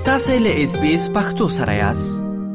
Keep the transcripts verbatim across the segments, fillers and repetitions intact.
تاسو له اس بي اس پختو سره یاست.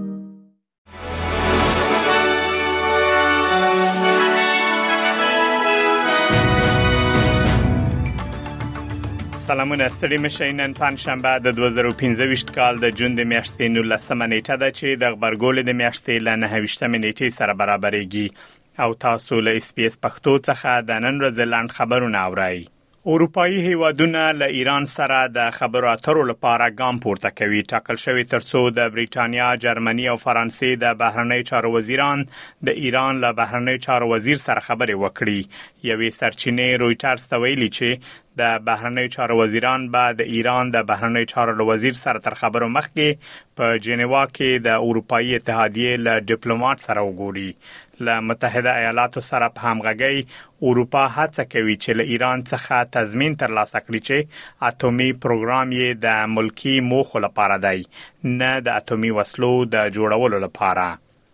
سلامونه ستړي مشه. نن پنځشنبه د دوه زره او پنځه ویشت کال د جون د میاشتې نولسمه نیټه ده چې د خبرګول د میاشتې ل نهه ویشتمه نیټې سره برابرېږي او تاسو له اس بي اس پختو څخه د نن ورځې لاند خبرونه اورئ. اروپایي هیوادونه له ایران سره د خبرو اترو لپاره ګام پورته کوي. ټاکل شوی ترڅو د بریټانیا، جرمني او فرانسې د بهرنی چارو وزیران د ایران له بهرنی چارو وزیر سره خبرې وکړي. یوې سرچینې رويټرز ته ویلي چې د بهرنی چارو وزیران به د ایران د بهرنی چارو وزیر سره تر خبرو مخکې په جنیوا کې د اروپایي اتحادیې له ډیپلوماټ سره وګوري. له متحده ایالاتو سره په همغږي اروپا هڅه کوي چې له ایران څخه تضمین ترلاسه کړي چې اټومي پروګرام یې د ملکی موخو لپاره دی، نه د اټومي وسلو د جوړولو لپاره.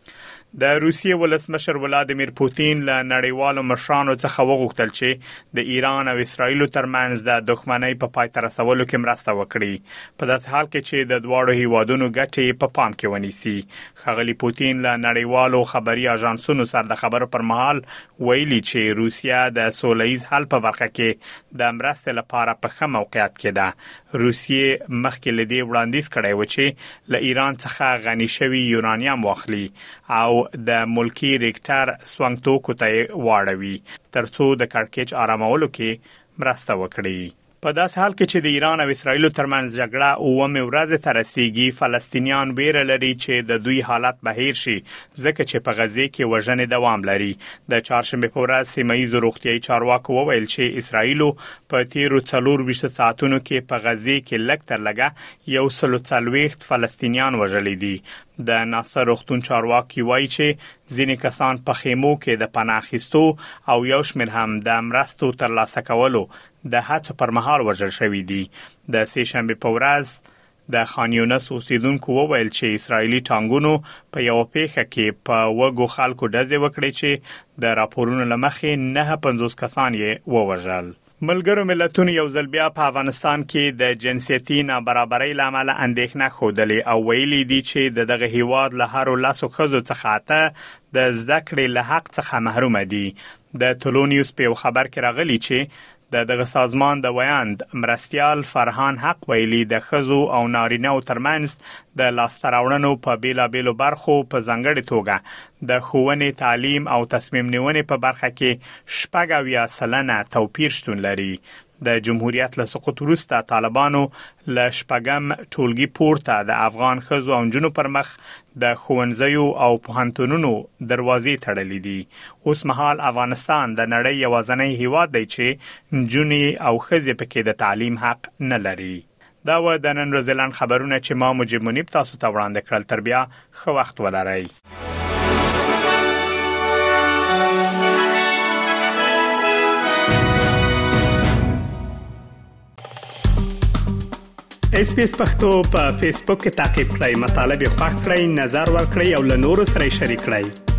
د روسیې ولسمشر ولادیمیر پوتین له نړیوالو مشرانو څخه وغوښتل چې د ایران او اسرایل ترمنځ د دښمنۍ په پای ته رسولو کې مرسته وکړي، په داسې حال کې چې د دواړو هیوادونو ګټې په پام کې ونیسي. ښاغلي پوتین له نړیوالو خبري اژانسونو سره د خبرو پر مهال ویلي چې روسیا د سولهییز حل په برخه کې د مرستې لپاره په ښه موقعیت کې ده. روسیې مخکې له دې وړاندیز کړی و چې له ایران څخه غني شوی یورانیم واخلي او د ملکی ریکټر سوانګ توکو ته واړوي ترڅو د کړکېچ آرامولو کې مرسته وکړي. په داسې حال کې چې د ایران او اسرایل ترمنځ جګړه اومه ورځ ته رسیدي، فلسطینیان ویره لري چې د دوی حالت بهیر شي ځکه چې په غزه کې وژنې دوام لري. د چهارشنبه په ورځ سیمه‌ییز روغتیايي چارواکو وویل چې اسرایل په تیرو څلور ویشت ساعتونو کې په غزه کې لږ تر لږه یو سل او څلوېښت فلسطینیان وژلي دي. د ناصر روغتون چارواکي وایي چې ځینې کسان په خیمو کې د پناه اخیستو او یو شمېر هم د مرستو ترلاسه کولو د هڅو پر مهال وژل شوي دي. د سه شنبه په ورځ د خان یونس اوسیدونکو وویل چې اسرایلی ټانګونو په یو پیښه کې په وګو خلکو ډزې وکړې چې د راپورونو لمخې نه پنځوس کسان یې ووژل. ملګرو ملتونو یو ځل بیا په افغانستان کې د جنسیتي نابرابرۍ لامل اندېښنه خوده او ویلي دي چې دغه هیواد له هر لاسو خزو څخه ته د ذکر له حق څخه محروم دي. د تولونیوس په خبر کې راغلي چې د دغه سازمان د ویاند مرستيال فرهان حق ویلي د خزو او نارینه ترمنځ د لاستراوړنو په بیلا بیلو برخو په ځنګړې توګه د ښوونې، تعلیم او تصمیم نیونې په برخه کې شپږ اویا سلنه توپیر شتون لري. د جمهوریت له سقوط وروسته طالبانو له شپږم ټولګي پورته د افغان ښځو او نجونو پر مخ د ښوونځیو او پوهنتونونو دروازې تړلې دي. اوس مهال افغانستان د نړۍ یوازینی هیواد دی چې نجونې او ښځې پکې د تعلیم حق نه لري. دا و د نن ورځې لاند خبرونه چې ما مجيب منیب تاسو ته وړاندې کړل. تر بیا ښه وخت ولرئ. اس پی اس پختو په فیسبوک کې تا کې پلی مطلب یو فاک کړئ، نظر ور کړئ او له نورو سره شریک کړئ.